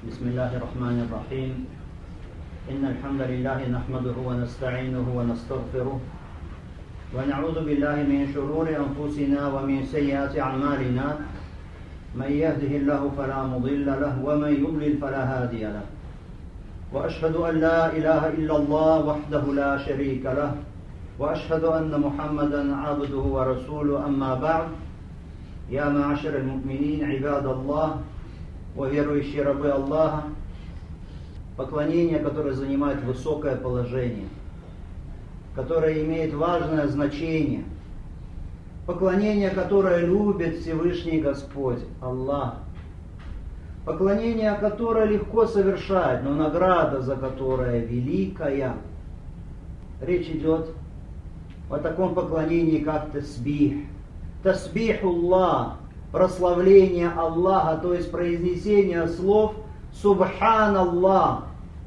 بسم الله الرحمن الرحيم إن الحمد لله نحمده ونستعينه ونستغفره ونعوذ بالله من شرور أنفسنا ومن سيئات أعمالنا من يهده الله فلا مضل له ومن يضلل فلا هادي له وأشهد أن لا إله إلا الله وحده لا شريك له وأشهد أن محمدا عبده ورسوله أما بعد يا معاشر المؤمنين عباد الله верующие рабы Аллаха, поклонение, которое занимает высокое положение, которое имеет важное значение, поклонение, которое любит Всевышний Господь, Аллах, поклонение, которое легко совершать, но награда за которое великая. Речь идет о таком поклонении, как тасбих. Тасбихуллах, прославление Аллаха, то есть произнесение слов Субханаллах.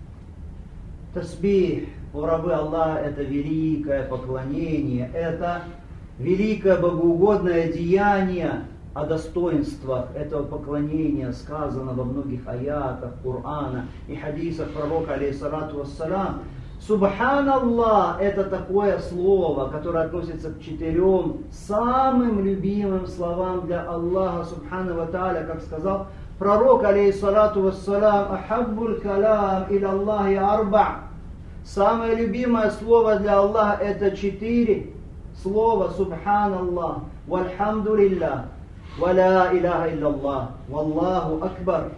Тасбих у рабы Аллаха — это великое поклонение, это великое богоугодное деяние. О достоинствах этого поклонения сказано во многих аятах Корана и хадисах пророка, алейхиссалату вассалям. Субханаллах — это такое слово, которое относится к 4 самым любимым словам для Аллаха Субхану ва Тааля, как сказал пророк, алейхиссалату вассалям: «Ахаббуль калам иля Аллахи арба». Самое любимое слово для Аллаха — это 4 слова: Субханаллах, вальхамдулиллах, ва ла иляха илля-Аллах, валлаху акбар.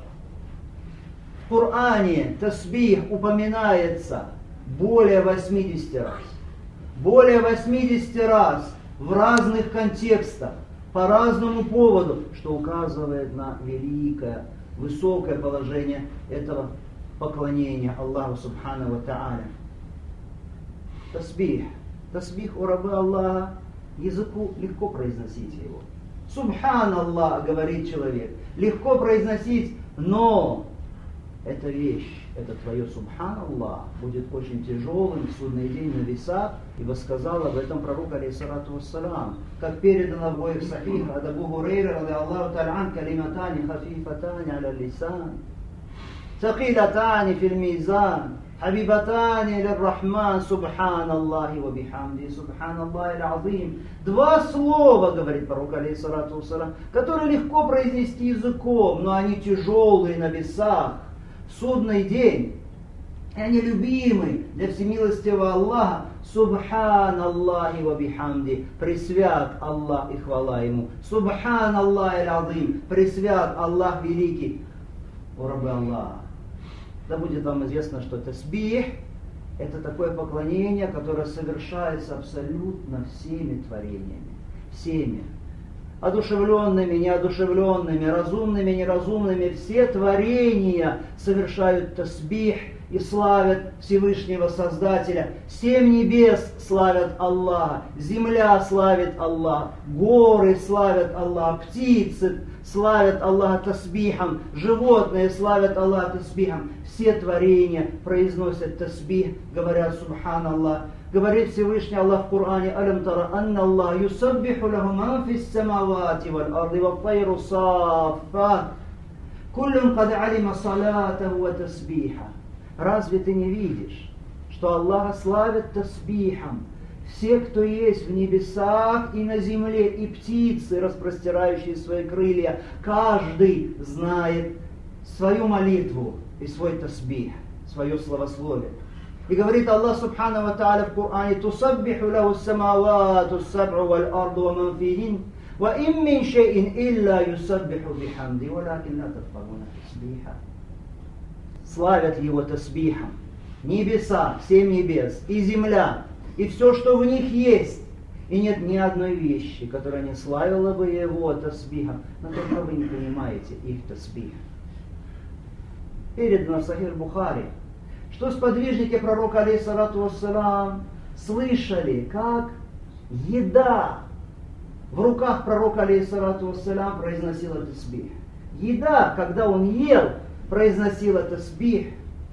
В Коране тасбих упоминается более 80 раз. Более 80 раз в разных контекстах, по разному поводу, что указывает на великое, высокое положение этого поклонения Аллаху Субхану ва Тааля. Тасбих. Тасбих у рабы Аллаха, языку легко произносить его. Субханаллах, говорит человек, легко произносить, но эта вещь, это твое Субханаллах, будет очень тяжелым в судный день на весах, ибо сказал об этом пророк, алейхиссалату вассалам, как передано в обоих сахихах от Абу Хурейры, радиаллаху та'аля ан, калиматани хафифатани аля лисан, сакилатани фил мизан, хабибатани лир-рахман, Субханаллахи ва бихамди, Субханаллахи аль-азим. 2 слова, говорит пророк, алейхиссалату вассалам, которые легко произнести языком, но они тяжелые на весах в судный день. И они любимы для всемилостивого Аллаха. Субханаллахи ва бихамди, пресвят Аллах и хвала Ему. Субханаллахи аль-азим, пресвят Аллах великий. О рабы Аллаха, да будет вам известно, что тасбих — это такое поклонение, которое совершается абсолютно всеми творениями. Всеми. Одушевленными, неодушевленными, разумными, неразумными, все творения совершают тасбих и славят Всевышнего Создателя. 7 небес славят Аллаха, земля славит Аллаха, горы славят Аллаха, птицы славят Аллаха тасбихом, животные славят Аллаха тасбихом. Все творения произносят тасбих, говорят Субханаллах. Говорит Всевышний Аллах в Коране: «Алям тара анна Аллах юсаббиху лаху ман фис самавати валь арди ват тайру саффат, куллун кад алима салатаху ва тасбиха». Разве ты не видишь, что Аллаха славят тасбихом все, кто есть в небесах и на земле, и птицы, распростирающие свои крылья? Каждый знает свою молитву и свой тасбих, свое словословие. И говорит Аллах Субхану ва Тааля в Коране: «Тусаббиху лаху ас-самавату ас-саб'у валь-арду ва ман фихин, ва ин мин шай'ин илля юсаббиху бихамди, валякин ла тафкахуна тасбиха». Славят его тасбихом небеса, 7 небес, и земля, и все, что в них есть. И нет ни одной вещи, которая не славила бы его тасбихом, но только вы не понимаете их тасбих. Передано в Сахих Бухари, что сподвижники пророка, алейхиссалату вассалам, слышали, как еда в руках пророка, алейхиссалату вассалам, произносила тасбих. Еда, когда он ел, произносила тасбих.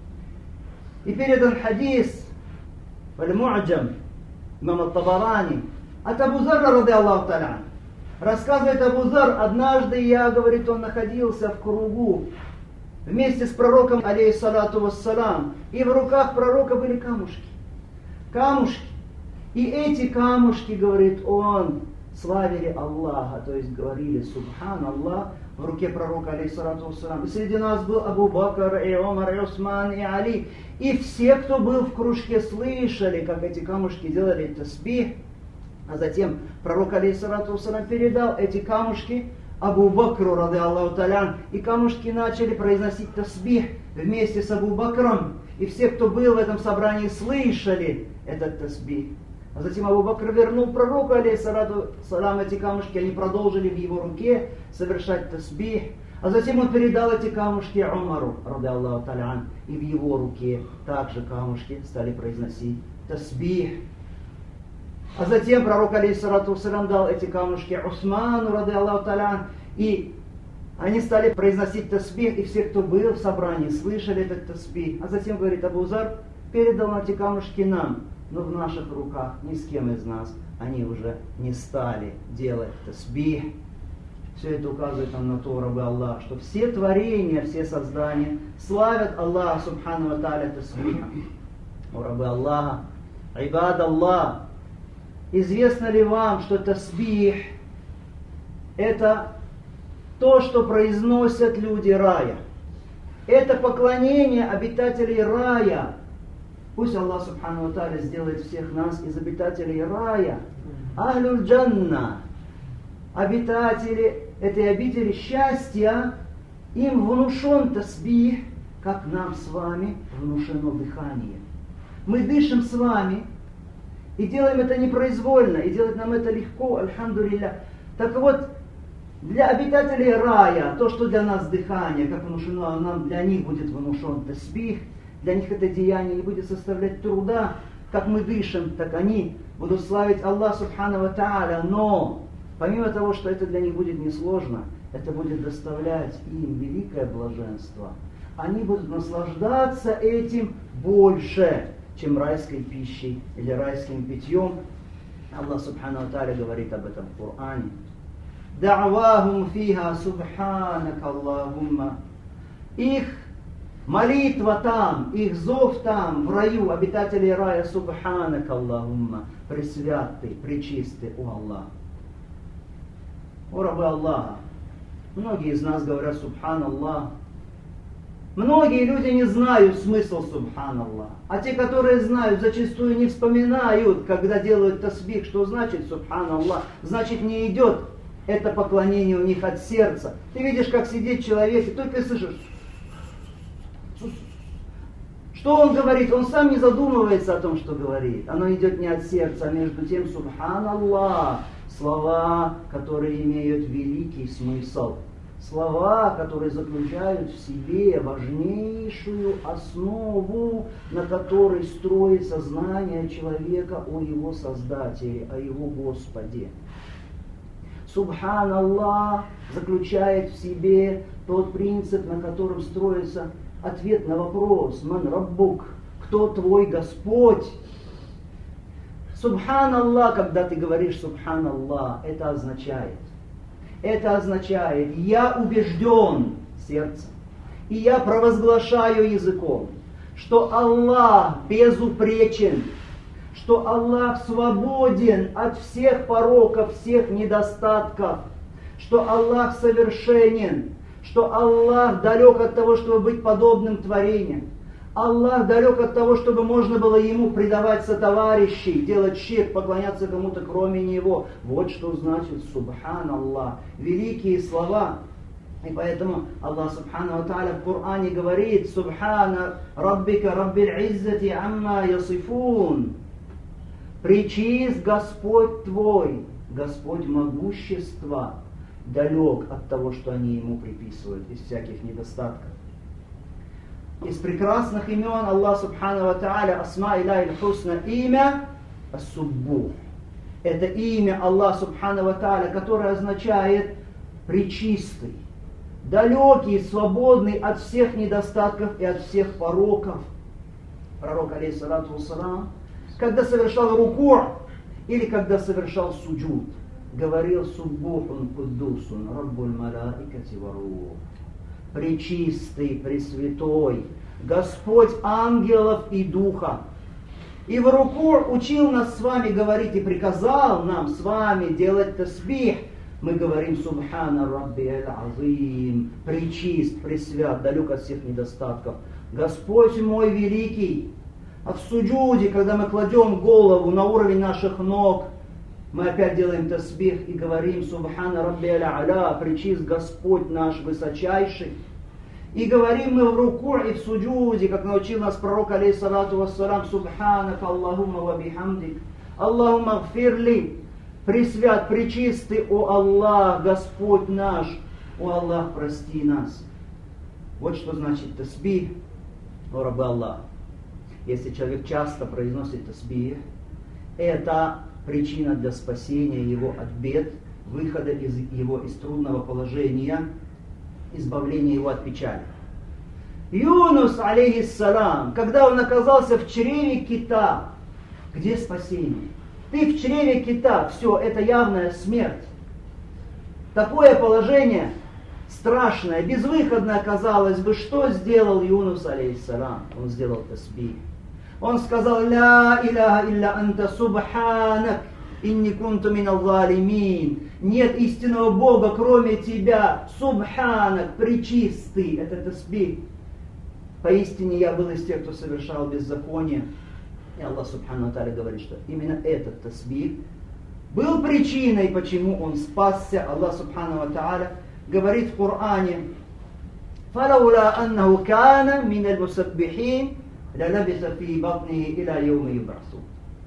И передан хадис аль-Му'джам имам ат-Табарани от Абу Зарра, радиаллаху та'аля. Рассказывает Абу Зар: однажды я, говорит, он находился в кругу вместе с пророком, алейхиссалату вассалам, и в руках пророка были камушки. Камушки. И эти камушки, говорит он, славили Аллаха, то есть говорили Субхан Аллах в руке пророка, алейхиссалату вассалам. И среди нас был Абу Бакр, и Омар, и Усман, и Али. И все, кто был в кружке, слышали, как эти камушки делали тасбих. А затем пророк, алейхиссалату вассалам, передал эти камушки Абу Бакру, рады Аллаху та'аля, и камушки начали произносить тасбих вместе с Абу Бакром. И все, кто был в этом собрании, слышали этот тасбих. А затем Абу Бакр вернул пророку, алейхиссалату салам, эти камушки, они продолжили в его руке совершать тасбих. А затем он передал эти камушки Умару, рады Аллаху та'аля, и в его руке также камушки стали произносить тасбих. А затем пророк, алейхиссалату салам, дал эти камушки Усману, рады Аллаху та'аля, и они стали произносить тасбих, и все, кто был в собрании, слышали этот тасбих. А затем, говорит Абу Зар, передал эти камушки нам, но в наших руках ни с кем из нас они уже не стали делать тасбих. Все это указывает нам на то, рабы Аллах, что все творения, все создания славят Аллаха субхану ва тааля тасбихом. О рабы Аллаха, айбад Аллах, известно ли вам, что тасбих это то, что произносят люди рая? Это поклонение обитателей рая. Пусть Аллах субхану ва тааля сделает всех нас из обитателей рая. Ахлюль джанна, обитатели этой обители счастья, им внушен тасбих, как нам с вами внушено дыхание. Мы дышим с вами и делаем это непроизвольно, и делать нам это легко, альхамдулилля. Так вот, для обитателей рая, то, что для нас дыхание, как внушено нам, для них будет внушен тасбих, для них это деяние не будет составлять труда, как мы дышим, так они будут славить Аллах субхану ва тааля, но помимо того, что это для них будет несложно, это будет доставлять им великое блаженство. Они будут наслаждаться этим больше, чем райской пищей или райским питьем. Аллах субхану ва тааля говорит об этом в Коране. Да'вахум фиха субханака Аллахумма. Их молитва там, их зов там, в раю, обитателей рая, субханака Аллахумма, пресвятый, пречистый, о Аллах. О рабы Аллаха, многие из нас говорят субхан Аллах. Многие люди не знают смысл субхан Аллах. А те, которые знают, зачастую не вспоминают, когда делают тасбих, что значит субхан Аллах. Значит, не идет это поклонение у них от сердца. Ты видишь, как сидит человек, и только слышишь. Что он говорит? Он сам не задумывается о том, что говорит. Оно идет не от сердца, а между тем субхан Аллах. Слова, которые имеют великий смысл. Слова, которые заключают в себе важнейшую основу, на которой строится знание человека о его Создателе, о его Господе. Субхан Аллах заключает в себе тот принцип, на котором строится ответ на вопрос «Ман Раббук?» «Кто твой Господь?» Субхан Аллах, когда ты говоришь Субхан Аллах, это означает, я убежден сердцем, и я провозглашаю языком, что Аллах безупречен, что Аллах свободен от всех пороков, всех недостатков, что Аллах совершенен, что Аллах далек от того, чтобы быть подобным творениям. Аллах далек от того, чтобы можно было Ему предавать сотоварищей, делать ширк, поклоняться кому-то кроме Него. Вот что значит Субхан Аллах. Великие слова. И поэтому Аллах Субхану ва Тааля в Коране говорит: Субхана Раббика Раббил Иззати Амма Ясифун. Пречист Господь твой, Господь могущества, далек от того, что они Ему приписывают из всяких недостатков. Из прекрасных имен Аллах Субхану ва Тааля, Асма Илляхи Хусна, имя Ас-Суббух. Это имя Аллах Субхану ва Тааля, которое означает пречистый, далекий, свободный от всех недостатков и от всех пороков. Пророк, алейхиссалату вассалам, когда совершал руку или когда совершал суджуд, говорил: Суббухун куддусун Раббуль малаикати ва рух. пречистый, пресвятой, Господь ангелов и духа. И в руку учил нас с вами говорить и приказал нам с вами делать тасбих. Мы говорим Субхана Рабби аль-Азим, пречист, пресвят, далек от всех недостатков. Господь мой великий. А в суджуде, когда мы кладем голову на уровень наших ног, мы опять делаем тасбих и говорим Субхана Рабби аль-А'ля, пречист Господь наш высочайший. И говорим мы в руку и в суджуде, как научил нас пророк, алейхиссалату вассалам, Субханак Аллахумма ва бихамдик, Аллахумма гфирли, пресвят, пречистый, о Аллах, Господь наш, о Аллах, прости нас. Вот что значит тасбих, о Рабби Аллах. Если человек часто произносит тасбих, это причина для спасения его от бед, выхода из трудного положения, избавления его от печали. Юнус, алейхиссалам, когда он оказался в чреве кита, где спасение? Ты в чреве кита, все, это явная смерть. Такое положение страшное, безвыходное, казалось бы, что сделал Юнус, алейхиссалам? Он сделал тасбих. Он сказал: «Ля иляха илля анта субханак, инни кунту минал залимин». Нет истинного Бога, кроме тебя. Субханак, пречистый. Это тасбих. Поистине я был из тех, кто совершал беззаконие. И Аллах Субхану ва Тааля говорит, что именно этот тасбих был причиной, почему он спасся. Аллах Субхану ва Тааля говорит в Коране: «Фалаула аннаху кана миналь мусаббихин, лалабиса фи батнихи иля йауми юб'асун».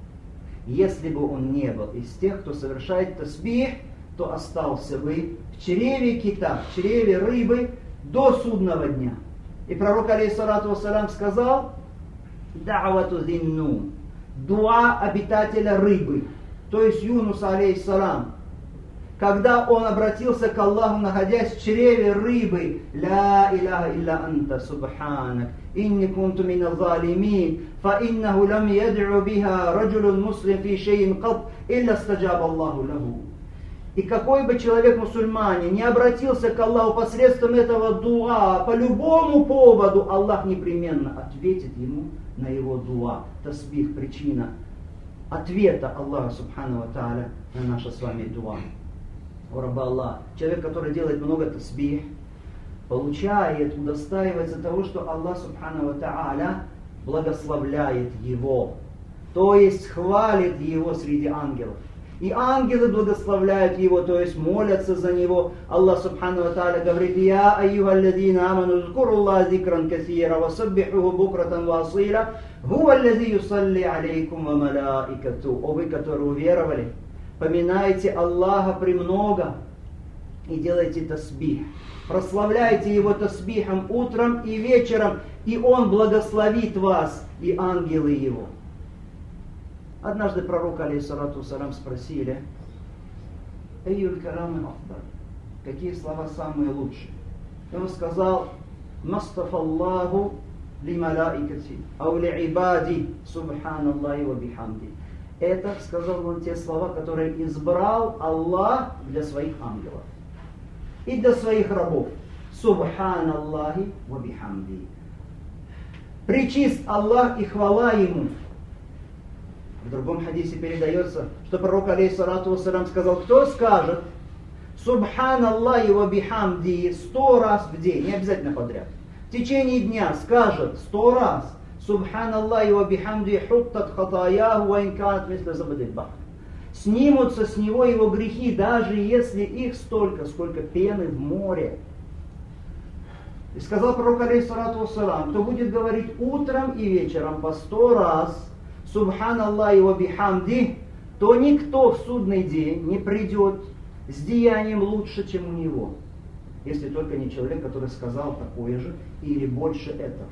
Если бы он не был из тех, кто совершает тасбих, то остался бы в чреве кита, в чреве рыбы до судного дня. И пророк, алейхиссалату вассалам, сказал: «Да'вату зиннун», дуа обитателя рыбы, то есть Юнуса, алейхиссалам, когда он обратился к Аллаху, находясь в чреве рыбы: «Ля иляха илля анта субханак, инни кунту минал залимин, фа иннаху лам яд'у биха раджулун муслим фи шейин кат, илля стаджаб Аллаху лаху». И какой бы человек-мусульманин не обратился к Аллаху посредством этого дуа, по любому поводу, Аллах непременно ответит ему на его дуа. Тасбих — причина ответа Аллаха Субхану ва Тааля на наше с вами дуа. О Рабби Аллах, человек, который делает много тасбих, получает, удостаивается того, что Аллах Субхану ва Тааля благословляет его, то есть хвалит его среди ангелов. И ангелы благословляют его, то есть молятся за него. Аллах Субхану ва Тааля говорит: «Я айюхалладзина аману зкуруллаха зикран касира, ва саббихуху букратан ва асила, хуа алладзи юсалли алейкум ва малаикату». О вы, которые уверовали, поминайте Аллаха премного и делайте тасбих. Прославляйте его тасбихом утром и вечером, и он благословит вас, и ангелы его. Однажды пророк, алейхиссалату вассалам, спросили: «Айюль калами афдаль», какие слова самые лучшие? И он сказал: «Мастафаллаху ли малаикати, ау ли ибади, субханаллахи ва бихамди». Это, сказал он, те слова, которые избрал Аллах для своих ангелов и для своих рабов. Субханаллахи ва бихамди. Пречист Аллах и хвала Ему. В другом хадисе передается, что пророк, алейхиссалату вассалам, сказал: кто скажет Субханаллахи ва бихамди 100 раз в день, не обязательно подряд, в течение дня скажет 100 раз Субханаллахи ва бихамди хуттат хатаяху ва инканат мисля забадиль бахр. Снимутся с него его грехи, даже если их столько, сколько пены в море. И сказал пророк, алейхиссалату вассалам, кто будет говорить утром и вечером по 100 раз Субханаллахи ва бихамди, то никто в судный день не придет с деянием лучше, чем у него. Если только не человек, который сказал такое же или больше этого.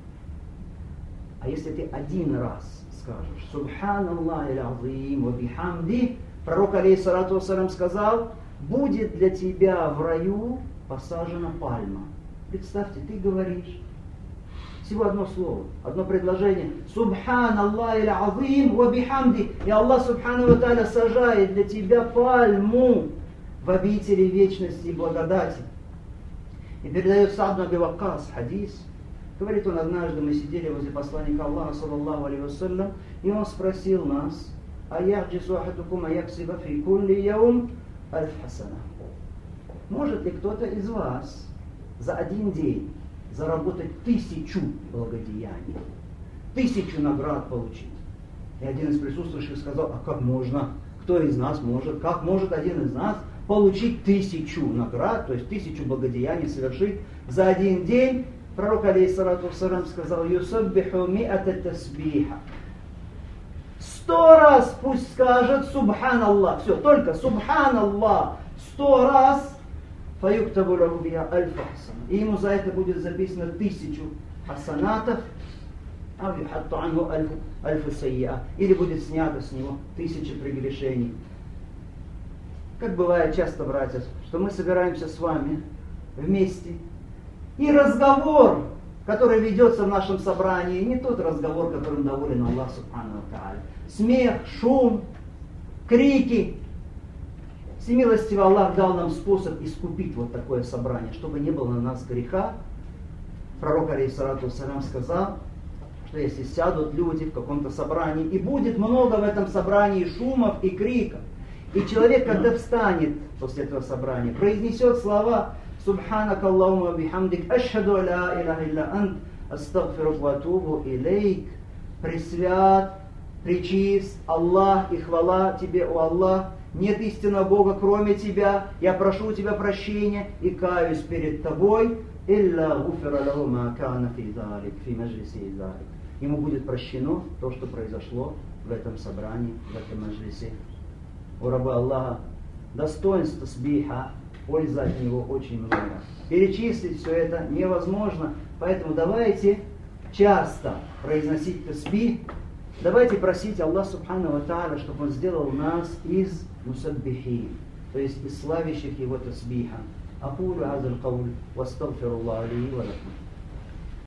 А если ты один раз скажешь Субханаллахи аль-Азим ва бихамди, пророк, алейхиссалату вассалам, сказал: будет для тебя в раю посажена пальма. Представьте, ты говоришь всего одно слово, одно предложение: Субханаллахи аль-Азим ва бихамди, и Аллах Субхану ва Тааля сажает для тебя пальму в обители вечности и благодати. И передает Саад ибн Аби Ваккас хадис. Говорит он, однажды мы сидели возле посланника Аллаха, саллаллаху алейхи вассалям, и он спросил нас, «Аяхджису ахадукум аяксиба фи кулли яум альф хасана». Может ли кто-то из вас за один день заработать 1000 благодеяний, 1000 наград получить? И один из присутствующих сказал, а как можно? Кто из нас может? Как может один из нас получить 1000 наград, то есть 1000 благодеяний совершить за один день? Пророк, алейхиссалату вассалям, сказал, «Юсаббиху ми'ата тасбиха». 100 раз пусть скажет «Субханаллах». Все, только «Субханаллах». 100 раз. «Фаюктабу лаху биха альфа хасана». И ему за это будет записано 1000 хасанатов. «Ау юхатту анху альфу сайя». Или будет снято с него 1000 прегрешений. Как бывает часто, братья, что мы собираемся с вами вместе, и разговор, который ведется в нашем собрании, не тот разговор, которым доволен Аллах субхану ва тааля. Смех, шум, крики. Всемилостивый Аллах дал нам способ искупить вот такое собрание, чтобы не было на нас греха. Пророк, алейхиссалату вассалям, сказал, что если сядут люди в каком-то собрании, и будет много в этом собрании шумов и криков, и человек, когда встанет после этого собрания, произнесет слова «Субханак Аллахумма бихамдик, ашхаду ла илляха илля ант, астагфирук ва атубу илейк». Пресвят, пречист Аллах, и хвала тебе, о Аллах, нет истинного Бога, кроме тебя, я прошу у тебя прощения и каюсь перед тобой. «Илля гуфира лаху ма кана фи залик, фи маджлиси залик». Ему будет прощено то, что произошло в этом собрании, в этом маджлисе. У раба Аллаха достоинств тасбиха, польза от него очень много. Перечислить все это невозможно, поэтому давайте часто произносить тасбих, давайте просить Аллаха субхану ва тааля, чтобы Он сделал нас из мусаббихин, то есть из славящих Его тасбиха. Акулу азаль кауль, вастагфируллах ли ва лакум.